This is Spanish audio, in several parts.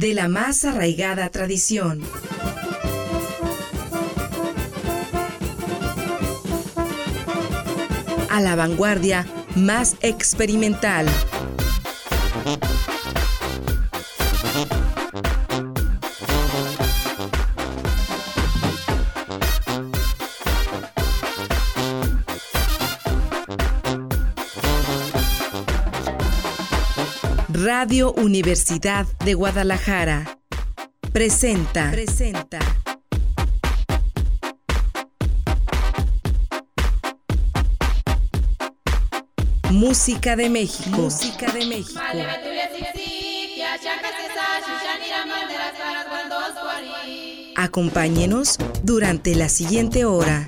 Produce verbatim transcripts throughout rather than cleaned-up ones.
de la más arraigada tradición. A la vanguardia más experimental. Radio Universidad de Guadalajara presenta, presenta Música de México. Música de México. Acompáñenos durante la siguiente hora.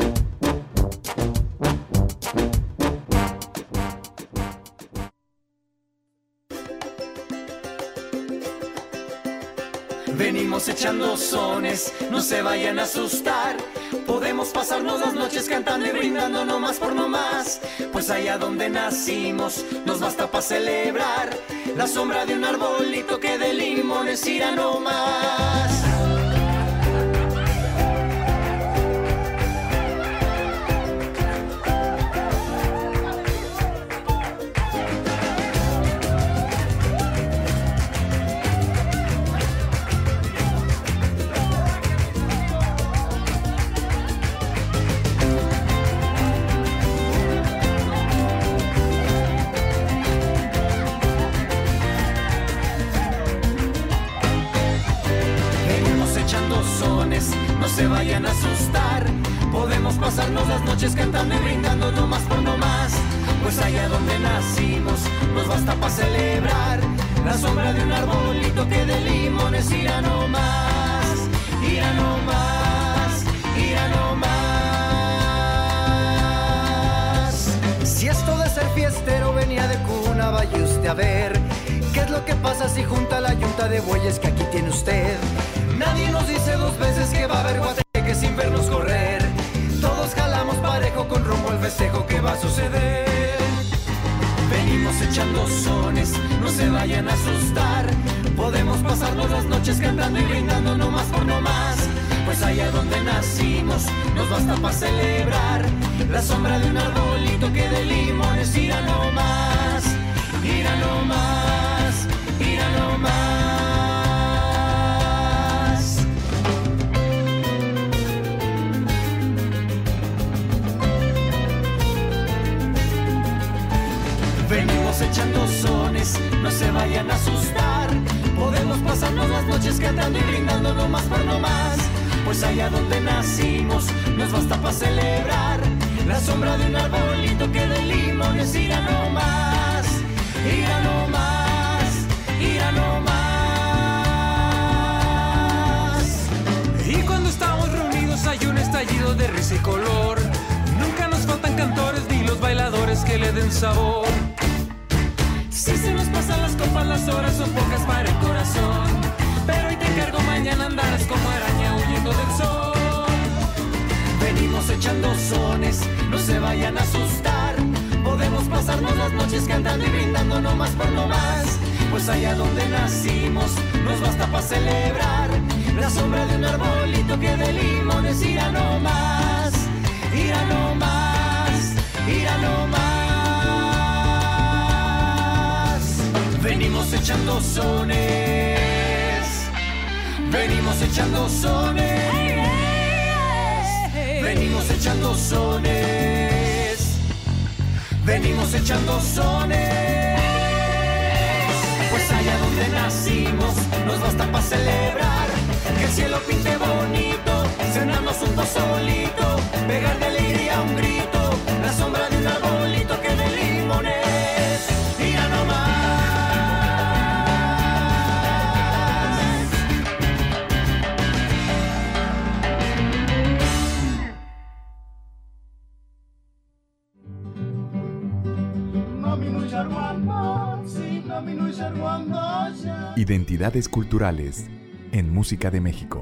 Venimos echando sones, no se vayan a asustar. Podemos pasarnos las noches cantando y brindando no más por no más. Pues allá donde nacimos nos basta para celebrar la sombra de un arbolito que de limones irá no más. No se vayan a asustar, podemos pasarnos las noches cantando y brindando no más por no más. Pues allá donde nacimos nos basta para celebrar la sombra de un arbolito que de limones irá no más, irá no más, irá no más. Si esto de ser fiestero venía de cuna, vaya usted a ver qué es lo que pasa si junta la yunta de bueyes que aquí tiene usted. Nadie nos dice dos veces que va a haber guateque sin vernos correr. Todos jalamos parejo con rumbo al festejo que va a suceder. Venimos echando sones, no se vayan a asustar. Podemos pasarnos las noches cantando y brindando no más por no más. Pues allá donde nacimos nos basta para celebrar la sombra de un arbolito que de limones irá no más, irá no más, irá no más. Venimos echando sones, no se vayan a asustar. Podemos pasarnos las noches cantando y brindando no más por no más. Pues allá donde nacimos nos basta para celebrar la sombra de un arbolito que de limones irá no más, irá no más, irá no más. Y cuando estamos reunidos hay un estallido de risa y color. Nunca nos faltan cantores ni los bailadores que le den sabor. Si se nos pasan las copas, las horas son pocas para el corazón. Pero hoy te encargo, mañana andarás como araña huyendo del sol. Venimos echando sones, no se vayan a asustar. Podemos pasarnos las noches cantando y brindando no más por no más. Pues allá donde nacimos nos basta para celebrar la sombra de un arbolito que de limones irá no más, irá no más, irá no más. Venimos echando sones, venimos echando sones, venimos echando sones, venimos echando sones. Pues allá donde nacimos nos basta para celebrar que el cielo pinte bonito, cenamos un pozolito, pegar de alegría un grito, la sombra de un arbolito que de limones irá no más. Identidades culturales en Música de México.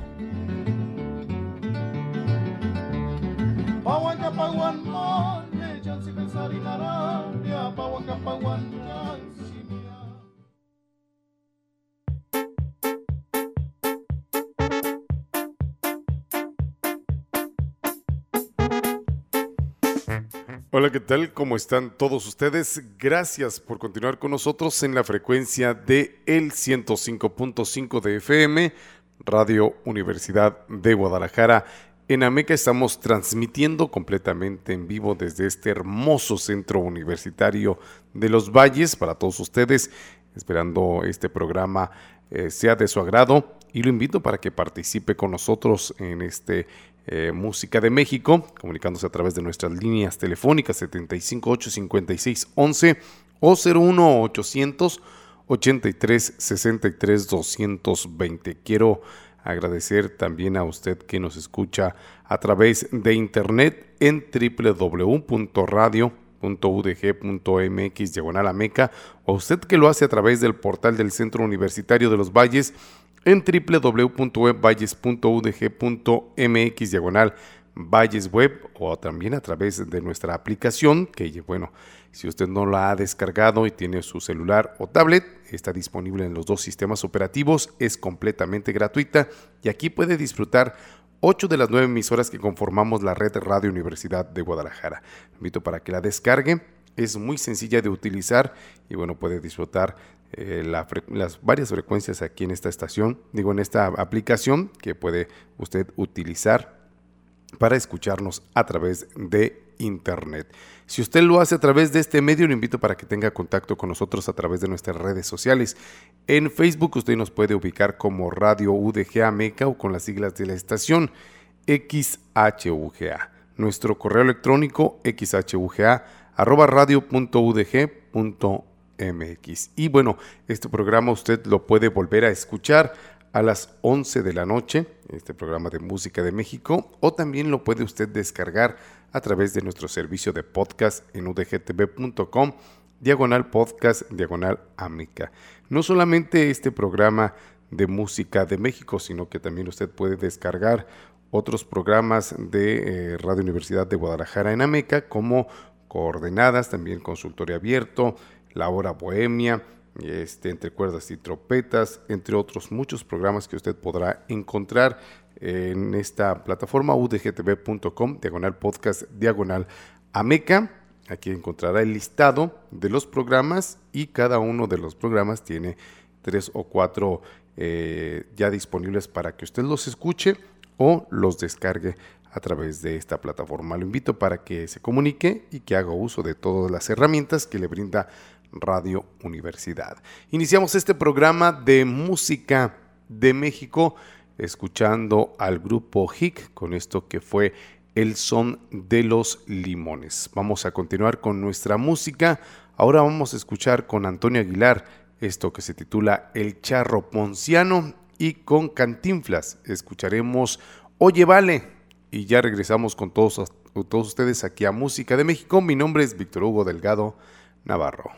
Hola, ¿qué tal? ¿Cómo están todos ustedes? Gracias por continuar con nosotros en la frecuencia de el ciento cinco punto cinco de F M, Radio Universidad de Guadalajara. En Ameca estamos transmitiendo completamente en vivo desde este hermoso centro universitario de Los Valles para todos ustedes, esperando este programa eh, sea de su agrado, y lo invito para que participe con nosotros en este Eh, Música de México, comunicándose a través de nuestras líneas telefónicas setenta y cinco ocho cincuenta y seis once o cero uno ochocientos ochenta y tres sesenta y tres doscientos veinte. Quiero agradecer también a usted que nos escucha a través de internet en doble u doble u doble u punto radio punto u d g punto m x diagonal Ameca, o usted que lo hace a través del portal del Centro Universitario de Los Valles en doble u doble u doble u punto webvalles punto u d g punto m x diagonal Valles Web, o también a través de nuestra aplicación, que bueno, si usted no la ha descargado y tiene su celular o tablet, está disponible en los dos sistemas operativos, es completamente gratuita y aquí puede disfrutar ocho de las nueve emisoras que conformamos la red Radio Universidad de Guadalajara. Lo invito para que la descargue, es muy sencilla de utilizar y bueno, puede disfrutar Eh, la las varias frecuencias aquí en esta estación, digo en esta aplicación que puede usted utilizar para escucharnos a través de internet. Si usted lo hace a través de este medio, lo invito para que tenga contacto con nosotros a través de nuestras redes sociales. En Facebook usted nos puede ubicar como Radio U D G Ameca o con las siglas de la estación X H U G A. Nuestro correo electrónico x h u g a arroba radio punto u d g punto m x. Y bueno, este programa usted lo puede volver a escuchar a las once de la noche, este programa de Música de México, o también lo puede usted descargar a través de nuestro servicio de podcast en u d g t v punto com, diagonal podcast, diagonal Ameca. No solamente este programa de Música de México, sino que también usted puede descargar otros programas de eh, Radio Universidad de Guadalajara en Ameca, como Coordenadas, también Consultorio Abierto, La Hora Bohemia, este, Entre Cuerdas y Trompetas, entre otros muchos programas que usted podrá encontrar en esta plataforma u d g t v punto com, diagonal podcast, diagonal Ameca. Aquí encontrará el listado de los programas y cada uno de los programas tiene tres o cuatro eh, ya disponibles para que usted los escuche o los descargue a través de esta plataforma. Lo invito para que se comunique y que haga uso de todas las herramientas que le brinda Radio Universidad. Iniciamos este programa de Música de México escuchando al grupo H I C con esto que fue El Son de los Limones. Vamos a continuar con nuestra música. Ahora vamos a escuchar con Antonio Aguilar esto que se titula El Charro Ponciano, y con Cantinflas escucharemos Oye Vale, y ya regresamos con todos, todos ustedes aquí a Música de México. Mi nombre es Víctor Hugo Delgado Navarro.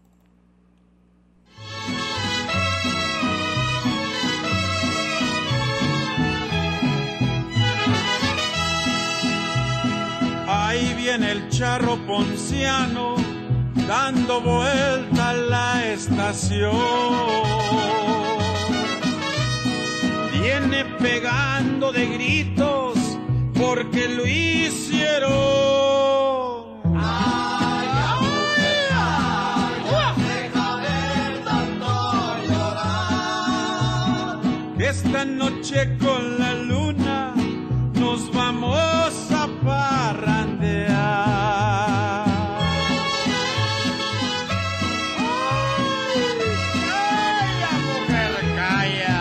Ahí viene el charro ponciano dando vuelta a la estación. Viene pegando de gritos porque lo hicieron. Ay, ay, ay, deja de tanto llorar. Esta noche con la luna nos vamos a parrandear. Ay, calla, mujer, calla.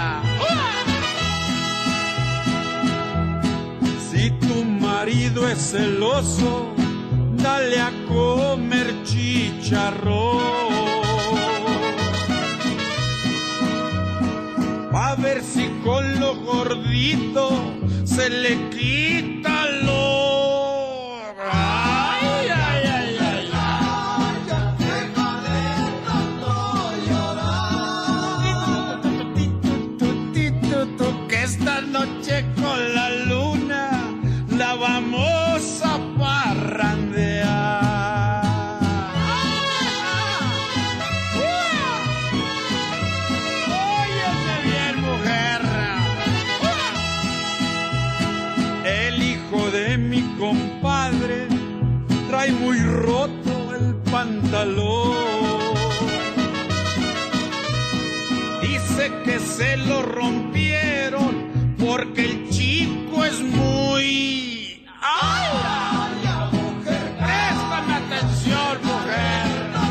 Si tu marido es celoso, dale a comer chicharrón. A ver si con lo gordito se le quita lo... Ay, ay, ay, ay, ay. Deja de tanto llorar. Que esta noche con la luna la vamos a parrandear. Óyeme bien, mujer. El hijo de mi compadre trae muy pantalón. Dice que se lo rompieron porque el chico es muy... ¡Ay! ¡Ay, mujer! ¡Préstame atención, mujer!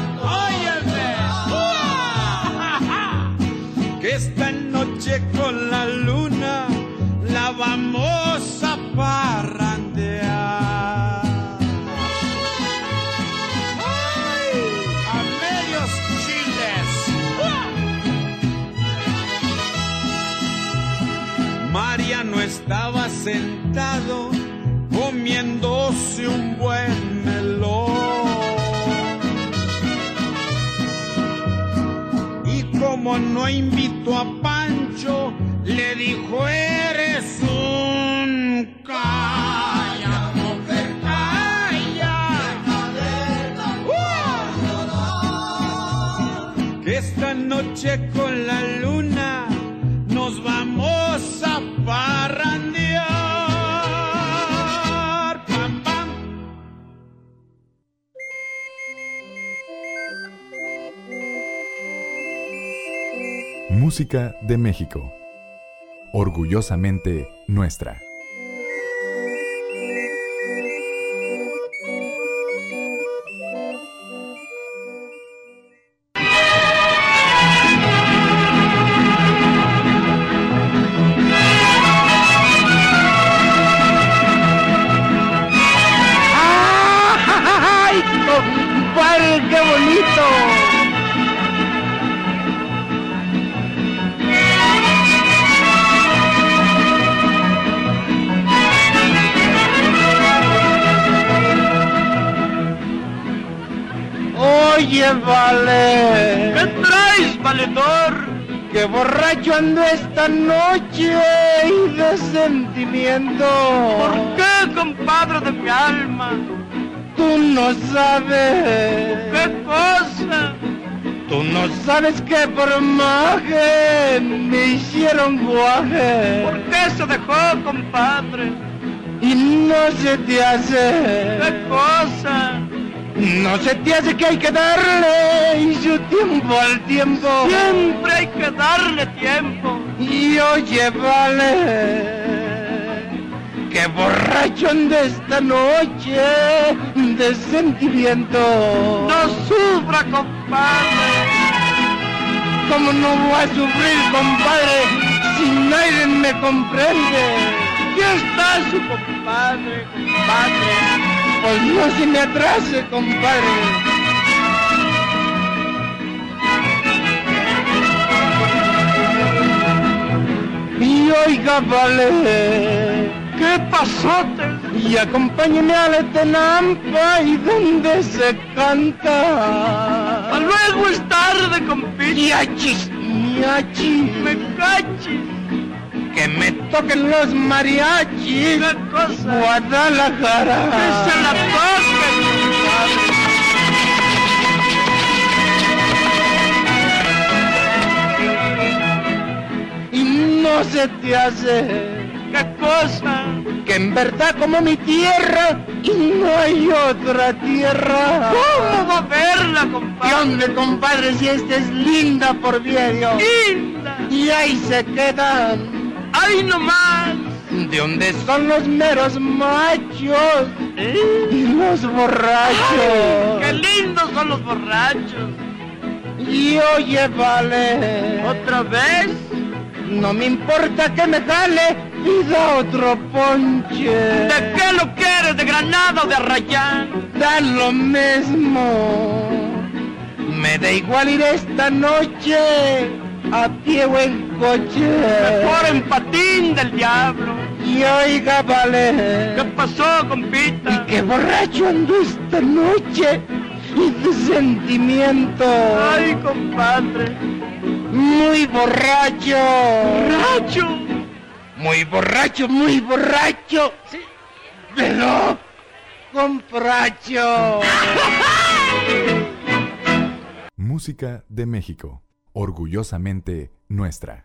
¡Óyeme! Que esta noche con la luna la vamos a parrandear. ¡Ay! ¡A medios chiles! Mariano estaba sentado comiéndose un buen melón. Y como no invitó a Pancho, le dijo: eres un calla, mujer, calla. ¡Uh! Que esta noche con la luna nos vamos a parrandear. Pam, pam. Música de México. Orgullosamente nuestra. ¡Ay, compadre, qué bonito! Oye, vale. ¿Qué traes, valedor? Que borracho ando esta noche y de sentimiento. ¿Por qué, compadre de mi alma? Tú no sabes. ¿Qué cosa? Tú no sabes que por maje me hicieron guaje. ¿Por qué se dejó, compadre? Y no se te hace. ¿Qué cosa? No se te hace que hay que darle y su tiempo al tiempo. Siempre hay que darle tiempo. Y oye, vale, que borracho ando esta noche de sentimiento. No sufra, compadre. ¿Cómo no voy a sufrir, compadre, si nadie me comprende? Aquí está su compadre, compadre. Pues no se me atrase, compadre. Y oiga, vale, ¿qué pasó? y acompáñeme a la Tenampa y donde se canta. A luego es tarde, compita. Miachis, miachis, Me cachis. que me toquen los mariachis. ¿Qué cosa? Guadalajara. Que se la toquen, compadre. Y no se te hace. ¿Qué cosa? Que en verdad como mi tierra y no hay otra tierra. ¿Cómo va a verla, ¿Qué compadre? hombre, compadre, si esta es linda por medio? Linda. Y ahí se quedan. ¡Ay, no más! ¿De dónde son los meros machos y los borrachos? ¡Qué lindos son los borrachos! Y oye, vale, ¿Otra vez? no me importa que me jale y da otro ponche. ¿De qué lo quieres? ¿De Granada o de Arrayán? Da lo mismo. Me da igual ir esta noche a pie o en coche. Mejor en patín del diablo. Y oiga, vale, ¿Qué pasó, compita? y qué borracho ando esta noche y de sentimiento. Ay, compadre. Muy borracho. ¡Borracho! Muy borracho, muy borracho. Sí. Pero compracho. Música de México. Orgullosamente nuestra.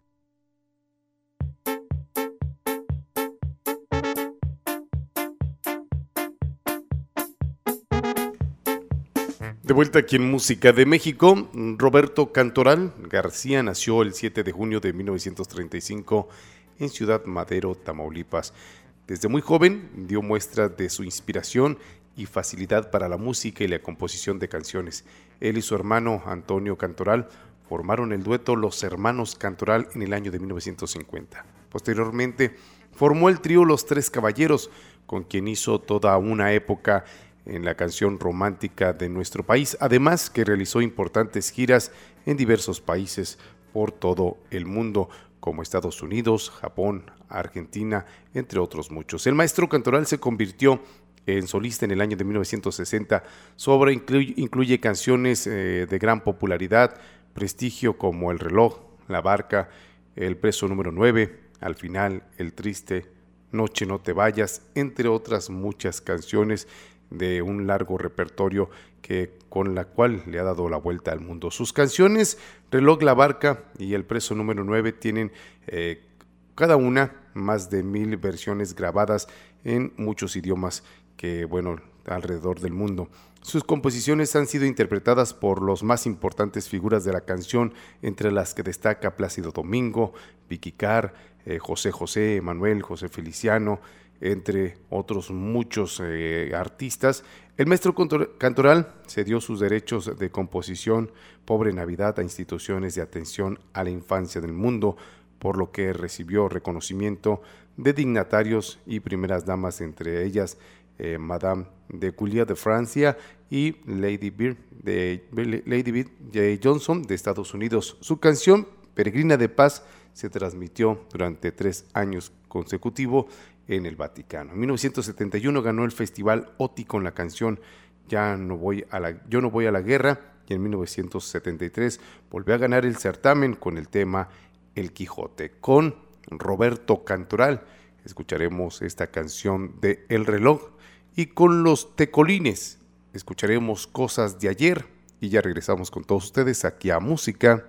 De vuelta aquí en Música de México, Roberto Cantoral García nació el siete de junio de mil novecientos treinta y cinco en Ciudad Madero, Tamaulipas. Desde muy joven dio muestra de su inspiración y facilidad para la música y la composición de canciones. Él y su hermano Antonio Cantoral formaron el dueto Los Hermanos Cantoral en el año de mil novecientos cincuenta. Posteriormente formó el trío Los Tres Caballeros, con quien hizo toda una época en la canción romántica de nuestro país, además que realizó importantes giras en diversos países por todo el mundo, como Estados Unidos, Japón, Argentina, entre otros muchos. El maestro Cantoral se convirtió en solista en el año de mil novecientos sesenta. Su obra incluye, incluye canciones eh, de gran popularidad, prestigio como El Reloj, La Barca, El Preso número nueve, Al Final, El Triste, Noche no te vayas, entre otras muchas canciones de un largo repertorio que, con la cual le ha dado la vuelta al mundo. Sus canciones Reloj, La Barca y El Preso número nueve tienen eh, cada una más de mil versiones grabadas en muchos idiomas que, bueno, alrededor del mundo. Sus composiciones han sido interpretadas por los más importantes figuras de la canción, entre las que destaca Plácido Domingo, Vicky Carr, eh, José José, Manuel, José Feliciano, entre otros muchos eh, artistas. El maestro Cantoral cedió sus derechos de composición Pobre Navidad a instituciones de atención a la infancia del mundo, por lo que recibió reconocimiento de dignatarios y primeras damas, entre ellas eh, Madame de Coulier de Francia y Lady Bird de, Lady Bird de Johnson de Estados Unidos. Su canción Peregrina de Paz se transmitió durante tres años consecutivos en el Vaticano. En mil novecientos setenta y uno ganó el Festival O T I con la canción Ya no voy a la, Yo no voy a la guerra, y en mil novecientos setenta y tres volvió a ganar el certamen con el tema El Quijote. Con Roberto Cantoral escucharemos esta canción de El Reloj, y con los Tecolines escucharemos Cosas de Ayer, y ya regresamos con todos ustedes aquí a Música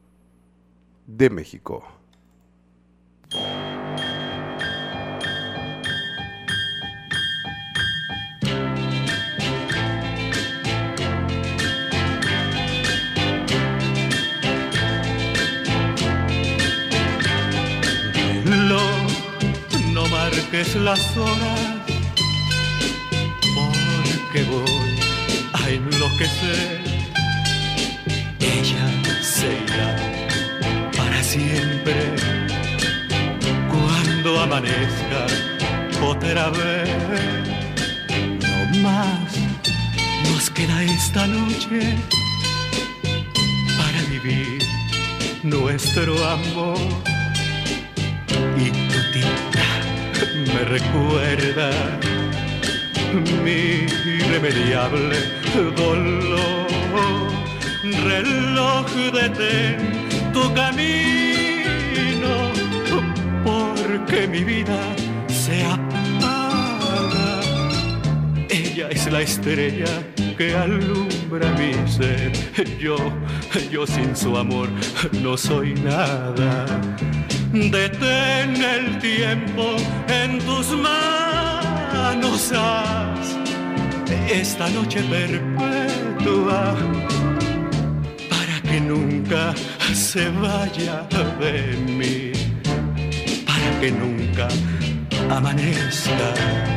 de México. No marques las horas, porque voy a enloquecer. Ella se irá para siempre cuando amanezca otra vez. No más nos queda esta noche para vivir nuestro amor. Y tu tinta me recuerda mi irremediable dolor. Reloj, detén tu camino, porque mi vida se apaga. Ella es la estrella que alumbra mi ser. Yo, yo sin su amor no soy nada. Detén el tiempo en tus manos, haz esta noche perpetua para que nunca se vaya de mí, para que nunca amanezca.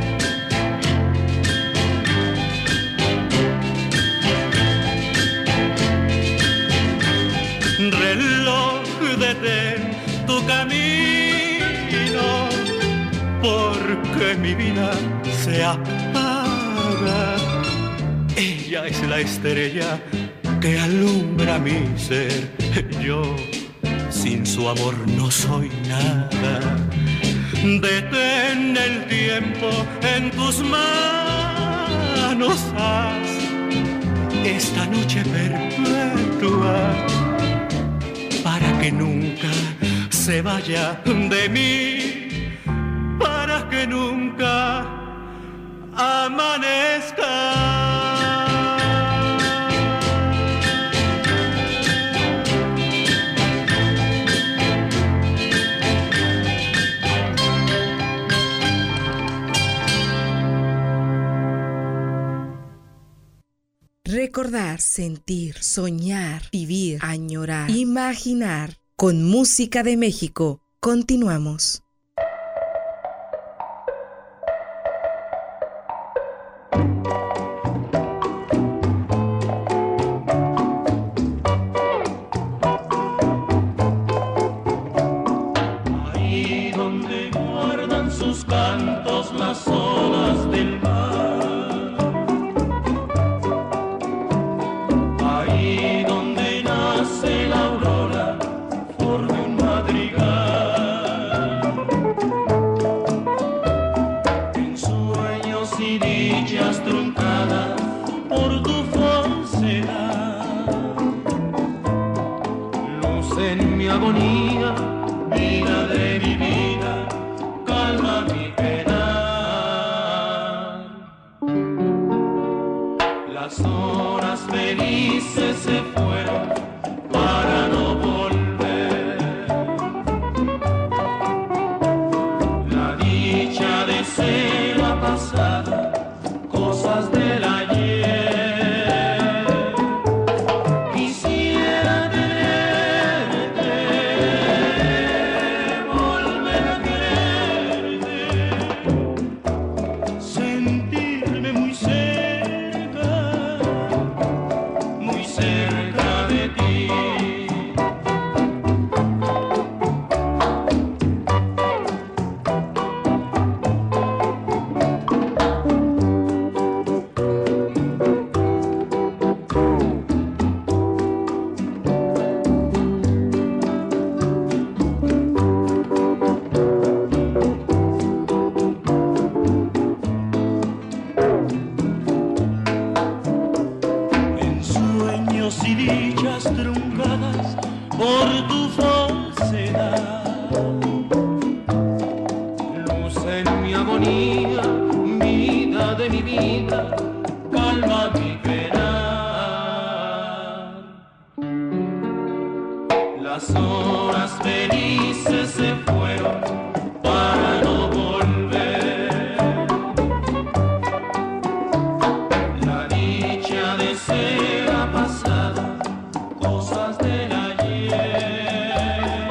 Reloj, detén tu camino, porque mi vida se apaga. Ella es la estrella que alumbra mi ser. Yo sin su amor no soy nada. Detén el tiempo en tus manos, haz esta noche perpetua para que nunca se vaya de mí, para que nunca amanezca. Recordar, sentir, soñar, vivir, añorar, imaginar. Con Música de México, continuamos. Ahí donde guardan sus cantos las olas del mar, ahí donde nace la aurora, forme un madrigal, en sueños y dichas truncadas por tu falsedad, luz en mi agonía, vida de mi vida, calma mi pena. Las horas felices se fueron para no volver. La dicha de ser la pasada, cosas del ayer. Quisiera tenerte, volver a quererte, sentirme muy cerca, muy cerca de ti. En sueños y dichas truncadas por tu falsedad, luz en mi agonía, vida de mi vida, calma mi pena. Las horas felices se fueron para no volver. La dicha de ser la pasada, cosas del ayer.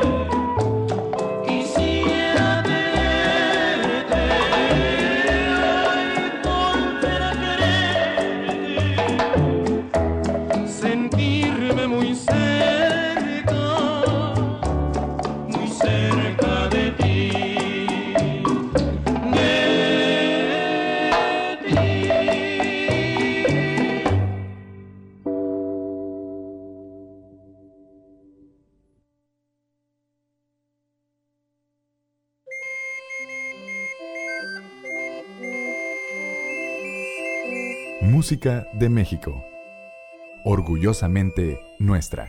Quisiera tenerte, ay, volver a quererte, sentirme muy cerca, muy cerca de ti, de ti. Música de México. Orgullosamente nuestra.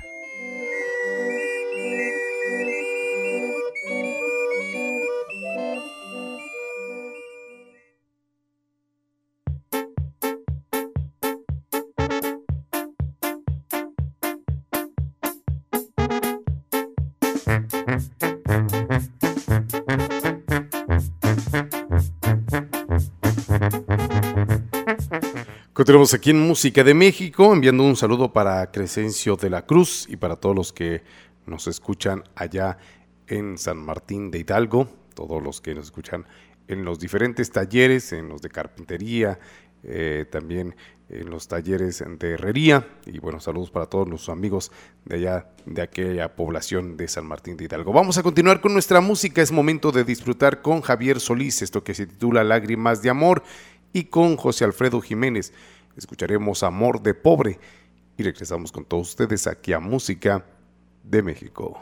Continuamos aquí en Música de México, enviando un saludo para Crescencio de la Cruz y para todos los que nos escuchan allá en San Martín de Hidalgo, todos los que nos escuchan en los diferentes talleres, en los de carpintería, eh, también en los talleres de herrería, y bueno, saludos para todos nuestros amigos de allá, de aquella población de San Martín de Hidalgo. Vamos a continuar con nuestra música, es momento de disfrutar con Javier Solís, esto que se titula Lágrimas de Amor, y con José Alfredo Jiménez escucharemos Amor de Pobre, y regresamos con todos ustedes aquí a Música de México.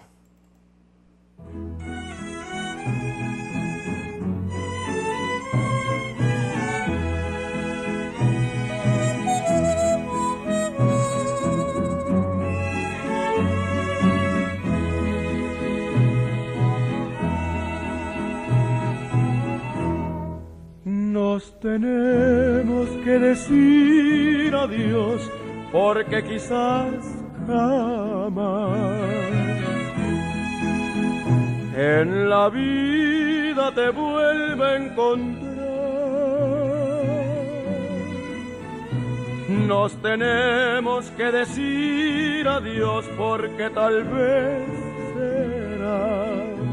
Nos tenemos que decir adiós, porque quizás jamás en la vida te vuelva a encontrar. Nos tenemos que decir adiós porque tal vez será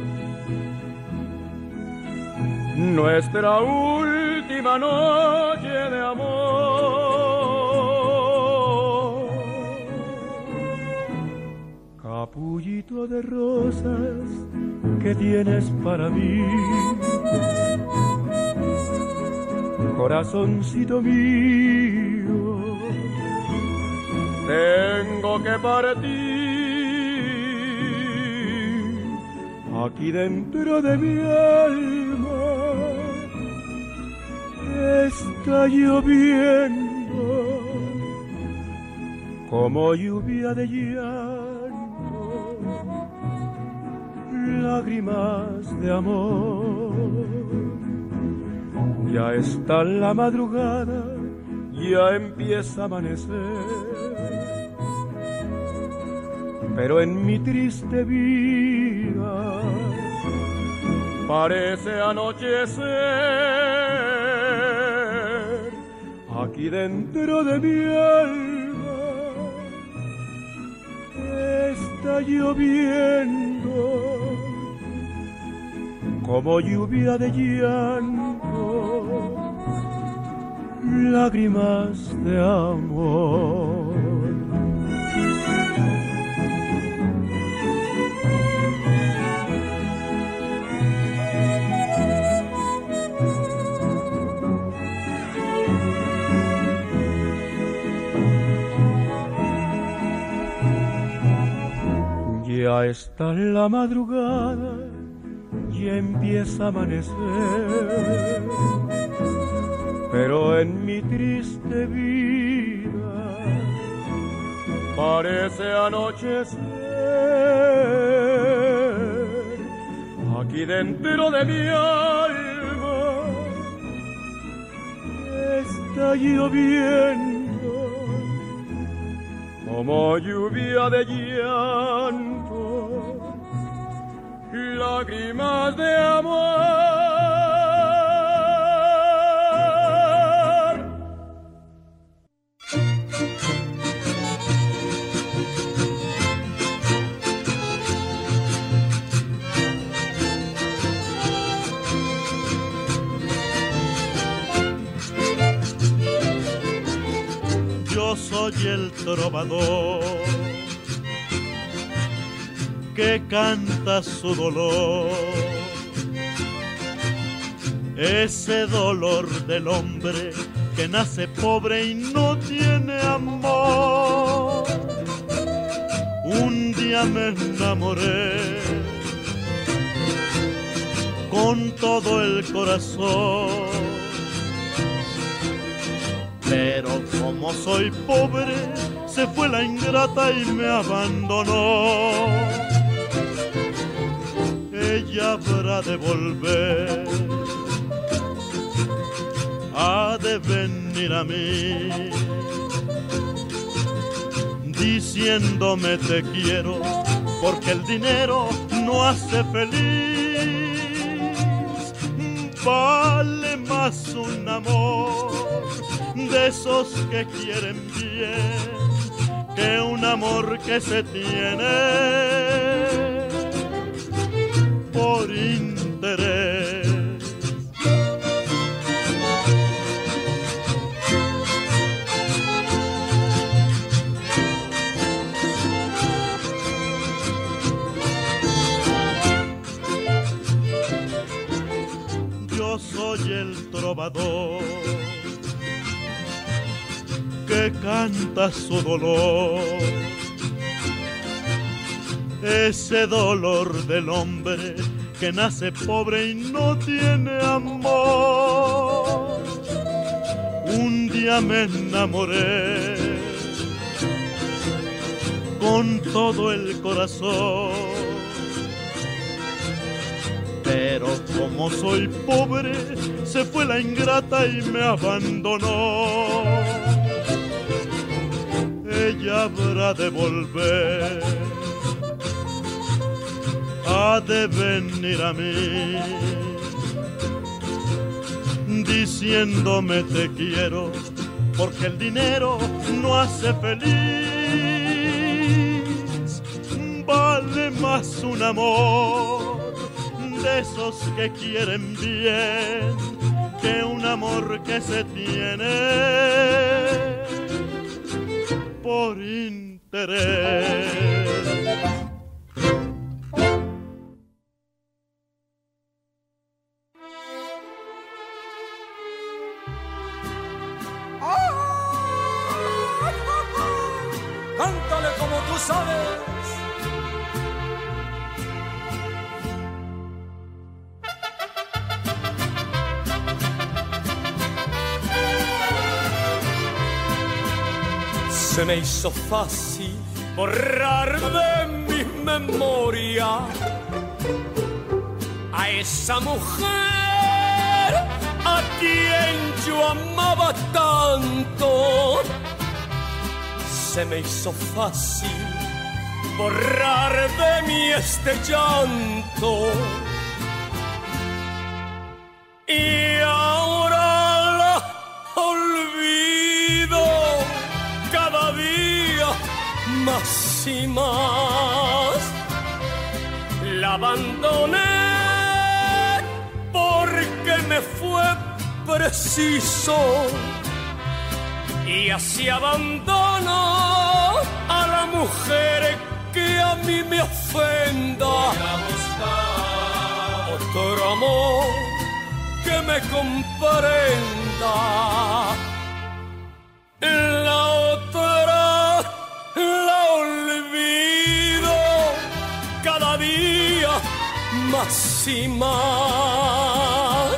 nuestra última noche de amor. Capullito de rosas que tienes para mí, corazoncito mío, tengo que partir. Aquí dentro de mi alma está lloviendo como lluvia de llanto, lágrimas de amor. Ya está la madrugada, ya empieza a amanecer, pero en mi triste vida parece anochecer. Aquí dentro de mi alma está lloviendo como lluvia de llanto, lágrimas de amor. Ya está la madrugada, ya empieza a amanecer, pero en mi triste vida parece anochecer. Aquí dentro de mi alma está lloviendo como lluvia de llanto, lágrimas de amor. Yo soy el trovador que canta su dolor, ese dolor del hombre que nace pobre y no tiene amor. Un día me enamoré con todo el corazón, pero como soy pobre se fue la ingrata y me abandonó. Ella habrá de volver, ha de venir a mí, diciéndome te quiero, porque el dinero no hace feliz. Vale más un amor de esos que quieren bien que un amor que se tiene por interés. Yo soy el trovador que canta su dolor, ese dolor del hombre que nace pobre y no tiene amor. Un día me enamoré con todo el corazón, pero como soy pobre se fue la ingrata y me abandonó. Ella habrá de volver, ha de venir a mí, diciéndome te quiero, porque el dinero no hace feliz. Vale más un amor de esos que quieren bien que un amor que se tiene por interés. Cántale como tú sabes. Se me hizo fácil borrar de mi memoria a esa mujer a quien yo amaba tanto. Se me hizo fácil borrar de mí este llanto y ahora la olvido cada día más y más. La abandoné porque me fue preciso y así abandono a la mujer que a mí me ofenda. Otro amor que me comprenda. La otra la olvido cada día más y más.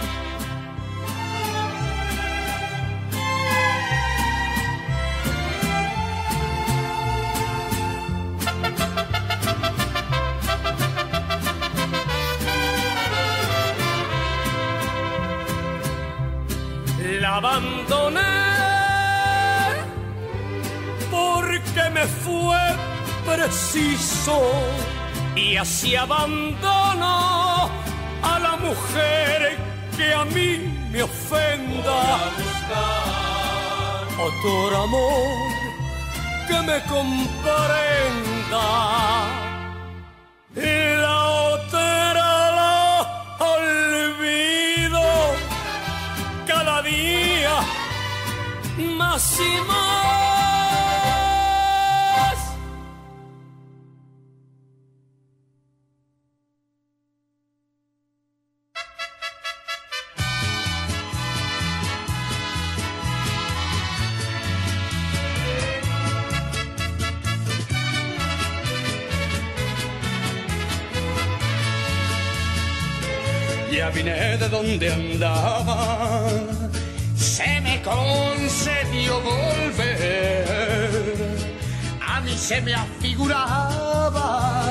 La abandoné porque me fue preciso y así abandono a la mujer que a mí me ofenda. Otro amor que me comprenda. La otra la olvido cada día más y más. Ya vine de donde andaba, se me concedió volver. A mí se me afiguraba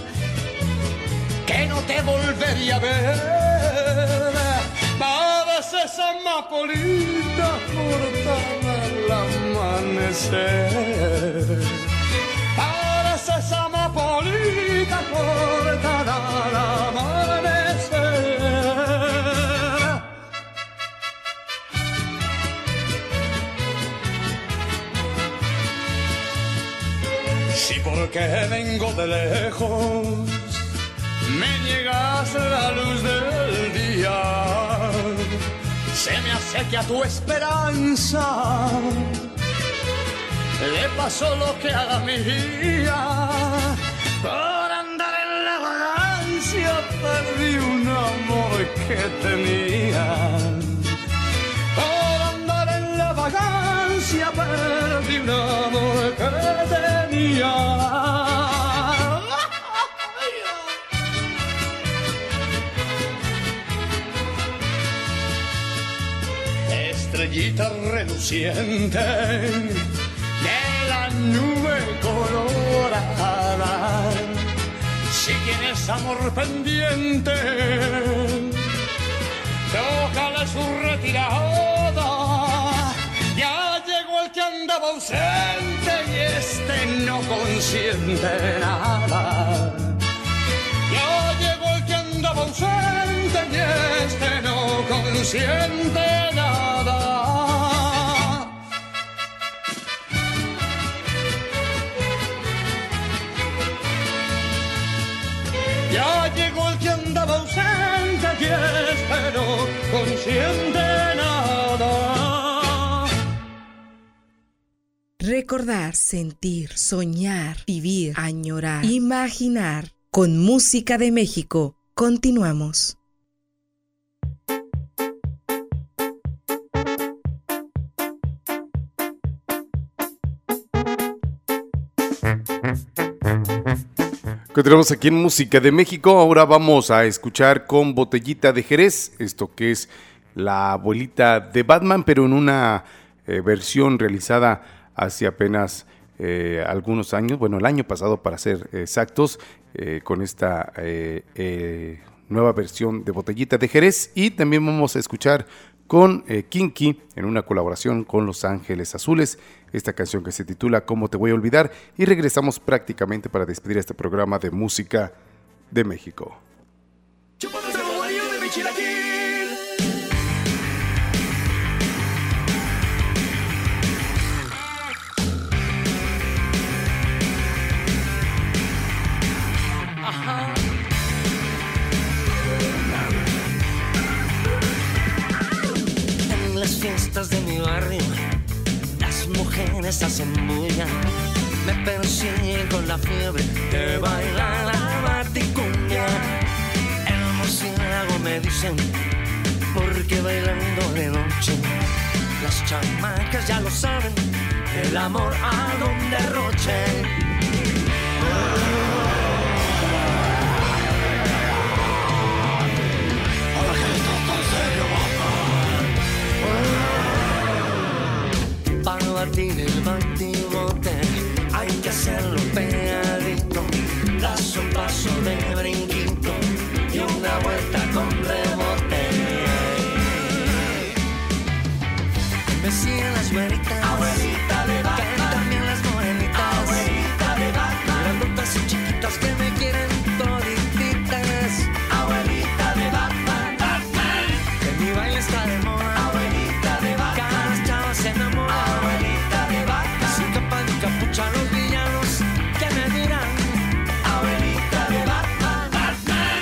que no te volvería a ver. Pareces amapolita cortada al amanecer. Pareces amapolita cortada al amanecer. Sí, porque vengo de lejos, me niegas la luz del día, se me acequia tu esperanza, le pasó lo que a la mía, por andar en la vagancia perdí un amor que tenía, por andar en la vagancia perdí un amor que tenía. Estrellita reluciente de la nube colorada, si tienes amor pendiente, tócale su retirada. Ya llegó el que andaba ausente y este no consiente nada. Ya llegó el que andaba ausente y este no consiente nada. pies, pero consciente nada. Recordar, sentir, soñar, vivir, añorar, imaginar. Con Música de México, continuamos. Continuamos aquí en Música de México. Ahora vamos a escuchar con Botellita de Jerez, esto que es la abuelita de Batman, pero en una eh, versión realizada hace apenas eh, algunos años, bueno, el año pasado para ser exactos, eh, con esta eh, eh, nueva versión de Botellita de Jerez. Y también vamos a escuchar con eh, Kinky en una colaboración con Los Ángeles Azules, esta canción que se titula ¿Cómo te voy a olvidar? Y regresamos prácticamente para despedir este programa de Música de México. En las fiestas de mi barrio las mujeres hacen bulla, me persiguen con la fiebre de bailar la baticuña. El murciélago me dicen, porque bailando de noche las chamacas ya lo saben, el amor a donde derroche. Para batir el batibote hay que hacerlo pegadito, das un paso de brinquito y una vuelta con rebote. Me siguen las güeritas, abuelita de Batman, que también las morenitas, abuelita de Batman, grandotas y chiquitas que me quieren todititas, abuelita de Batman, Batman, que mi baile está de moda, abuelita de Batman, cada las chavas se enamoran, abuelita de Batman, sin capa ni capucha los villanos que me dirán, abuelita de Batman, Batman.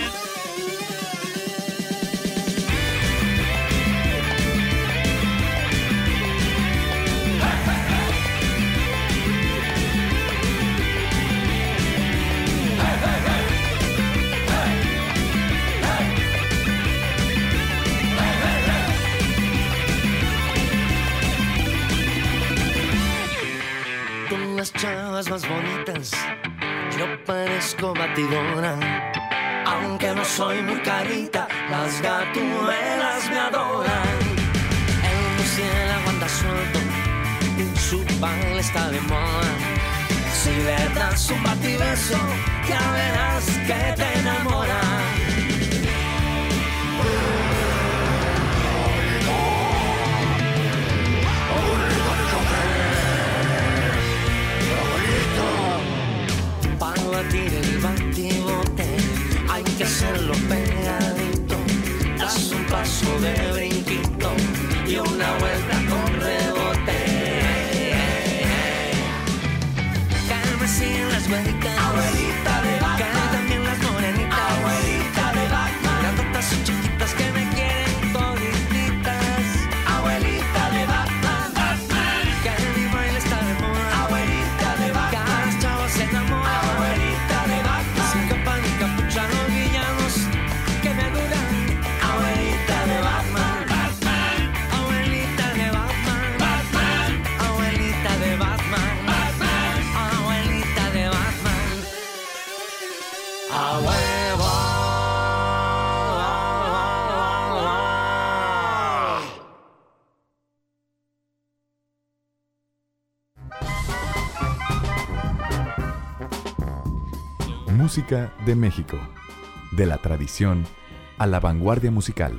Con las chavas más bonitas yo parezco batidora, aunque no soy muy carita, las gatuelas me adoran. El murciélago anda suelto y su baile está de moda. Si le das un batibeso, ya verás que te enamora. Para batir el batibote hay que hacerlo pegadito, das un paso de brinquito y una vuelta con rebote. Que me siguen las güeritas, abuelita de Batman, que también las morenitas, abuelita de Batman, grandotas y chiquitas que me quieren todititas, abuelita de Batman, Batman, que mi baile está de moda, abuelita de Batman, cada las chavas se enamoran, abuelita de Batman, sin capa ni capucha los villanos que me duran, abuelita de Batman, Batman, abuelita de Batman, Batman, abuelita de Batman, Batman, abuelita de Batman, a huevo. Música de México. De la tradición a la vanguardia musical.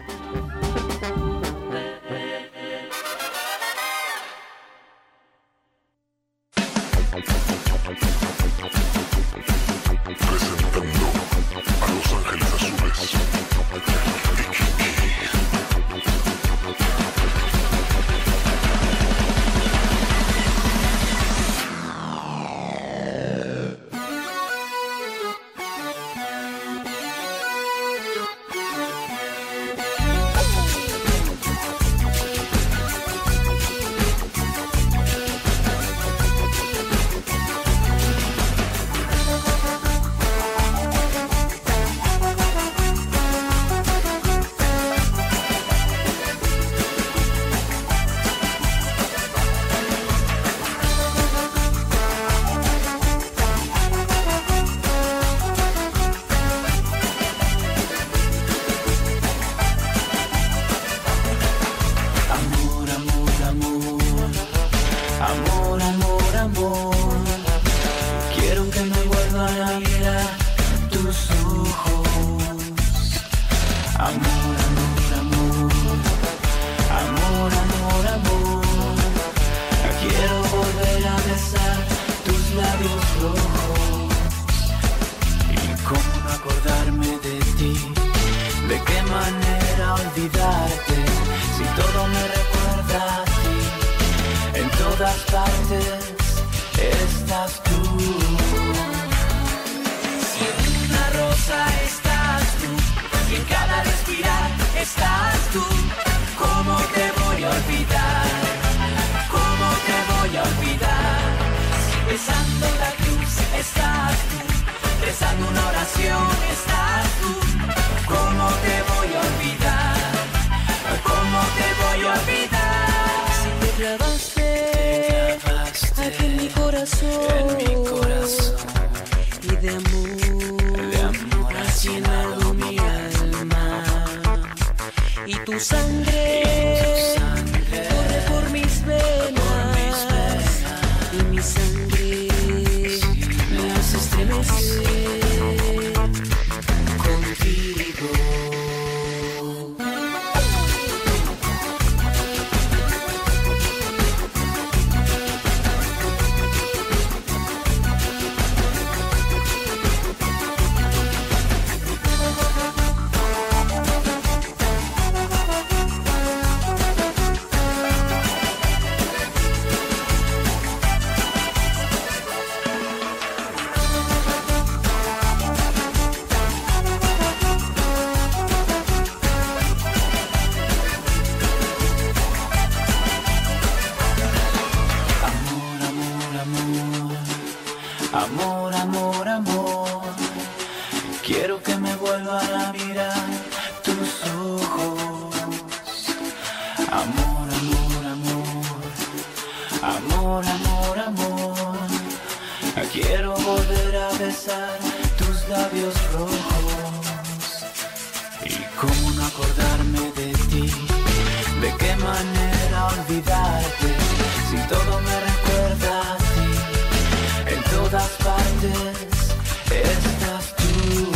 Presentando a Los Ángeles Azules. Amor, amor, amor, amor, amor, amor. Quiero volver a besar tus labios rojos. Y cómo no acordarme de ti, de qué manera olvidarte, si todo me recuerda a ti, en todas partes estás tú. Si en una rosa estás tú, y en cada respirar estás tú, ¿cómo te voy a olvidar? ¿Cómo te voy a olvidar? Si besando la cruz estás tú, rezando una oración estás tú, ¿cómo te voy a olvidar? ¿Cómo te voy a olvidar? Si te clavaste, te clavaste aquí en mi corazón, en mi corazón, y de amor, de amor has llenado mi alma, y tu sangre, y tu sangre corre por mis venas, y mi sangre me hace estremecer contigo. Amor, amor, amor, quiero que me vuelvan a mirar tus ojos. Amor, amor, amor, amor, amor, amor, quiero volver a besar tus labios rojos. Y cómo no acordarme de ti, de qué manera olvidarte, si todo me recuerda a ti, en todas partes estás tú.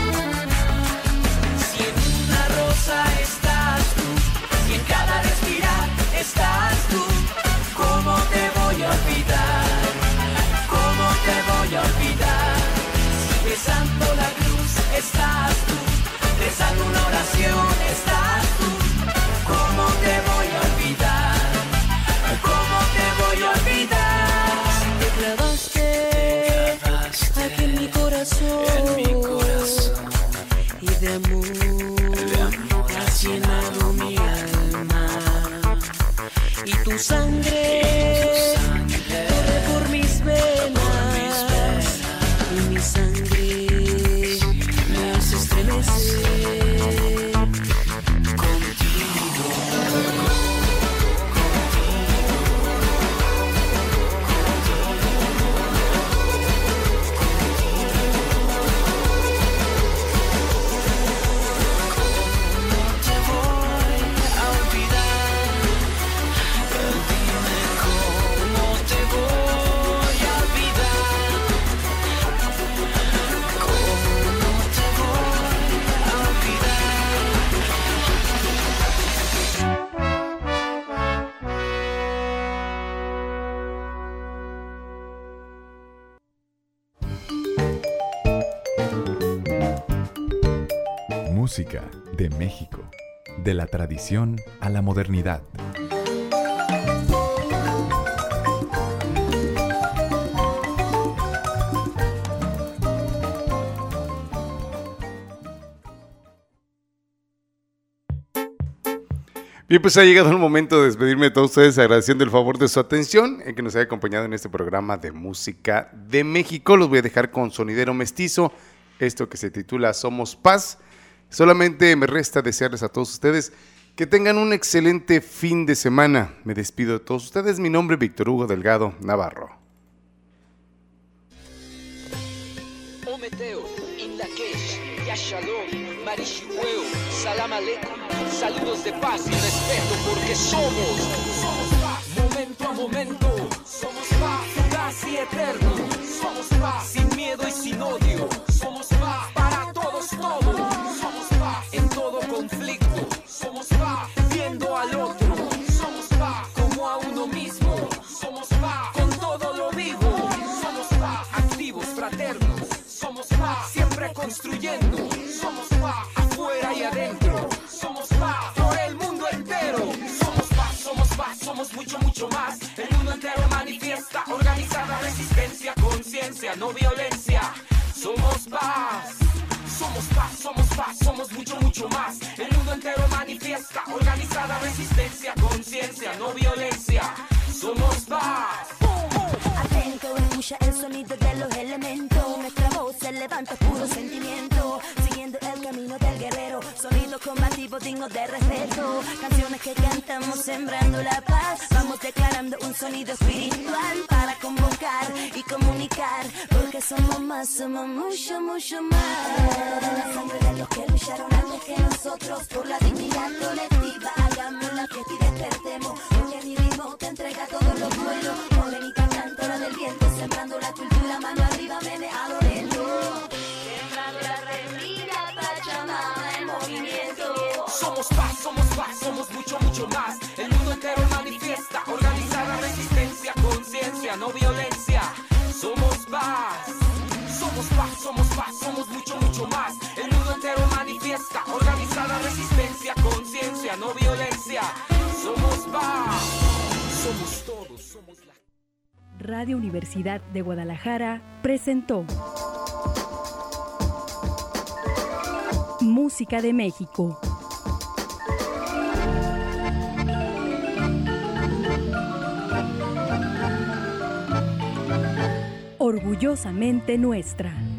Si en una rosa estás tú, y en cada respirar estás tú, ¿cómo te voy a olvidar? ¿Cómo te voy a olvidar? Si besando la cruz estás tú, rezando una oración estás tú, ¿cómo te voy a olvidar? ¿Cómo te voy a olvidar? Si te clavaste aquí en mi corazón, en mi corazón, y de amor, de amor has llenado mi alma, y tu sangre, y tu sangre corre por mis venas, y mi sangre me hace estremecer contigo. Música de México, de la tradición a la modernidad. Bien, pues ha llegado el momento de despedirme de todos ustedes, agradeciendo el favor de su atención, en que nos haya acompañado en este programa de Música de México. Los voy a dejar con Sonidero Mestizo, esto que se titula Somos Paz. Solamente me resta desearles a todos ustedes que tengan un excelente fin de semana. Me despido de todos ustedes. Mi nombre es Víctor Hugo Delgado Navarro. Ometeo, Inlakesh, Yashalom, Marishiweo, Salam Aleikum, saludos de paz y respeto porque somos, somos paz, momento a momento, somos paz, fugaz y eterno, somos paz, sin miedo y sin odio, somos paz, para todos todos, somos paz, en todo conflicto. conflicto. Somos paz, viendo al otro. Somos paz, como a uno mismo. Somos paz, con todo lo vivo. Somos paz, activos, fraternos. Somos paz, siempre construyendo. Somos paz, afuera y adentro. Somos paz, por el mundo entero. Somos paz, somos paz, somos mucho, mucho más. El mundo entero manifiesta, organizada resistencia, conciencia, no violencia. Somos paz, somos paz, somos paz, somos mucho, mucho más. El mundo entero manifiesta, organizada resistencia, conciencia, no violencia. Somos paz. Atento, escucha el sonido de los elementos. Nuestra voz se levanta, puro sentimiento. Siguiendo el camino del guerrero. Sonido combativo digno de respeto. Canciones que cantamos sembrando la paz. Vamos declarando un sonido espiritual para convocar y comunicar. Porque somos más, somos mucho, mucho más. De la sangre de los que lucharon antes que nosotros. Por la dignidad colectiva, hagamos la fiesta y despertemos. Porque mi ritmo te entrega todos los vuelos. Morenita cantora del viento, sembrando la cultura, mano arriba, menea lo lento. Sembrando la reina, Pachamama en movimiento. Somos paz, somos paz, somos mucho, mucho más. El mundo entero manifiesta, organizada resistencia, conciencia, no violencia. Somos paz, somos paz, somos paz, somos mucho, mucho más. El mundo entero manifiesta, organizada resistencia, conciencia, no violencia. Somos paz, somos todos, somos la... Radio Universidad de Guadalajara presentó Música de México. Orgullosamente nuestra.